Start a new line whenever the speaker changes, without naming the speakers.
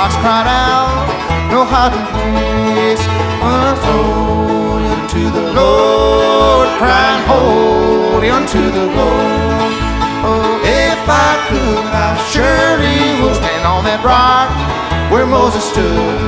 rocks cried out, no hiding place. Hold unto the Lord, crying, hold unto the Lord. Oh, if I could, I surely would stand on that rock where Moses stood.